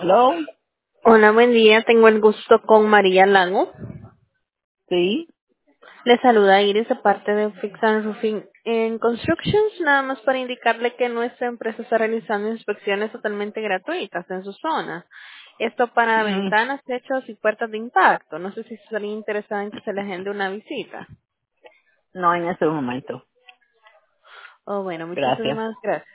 Hello, Hola, buen día. Tengo el gusto con María Lago. sí, Le saluda Iris de parte de Fix and Roofing en Constructions, nada más para indicarle que nuestra empresa está realizando inspecciones totalmente gratuitas en su zona. Esto para mm, ventanas, techos y puertas de impacto. No sé si estaría interesada en que se le agende una visita. no en ese momento. Oh, bueno, Gracias. muchísimas gracias.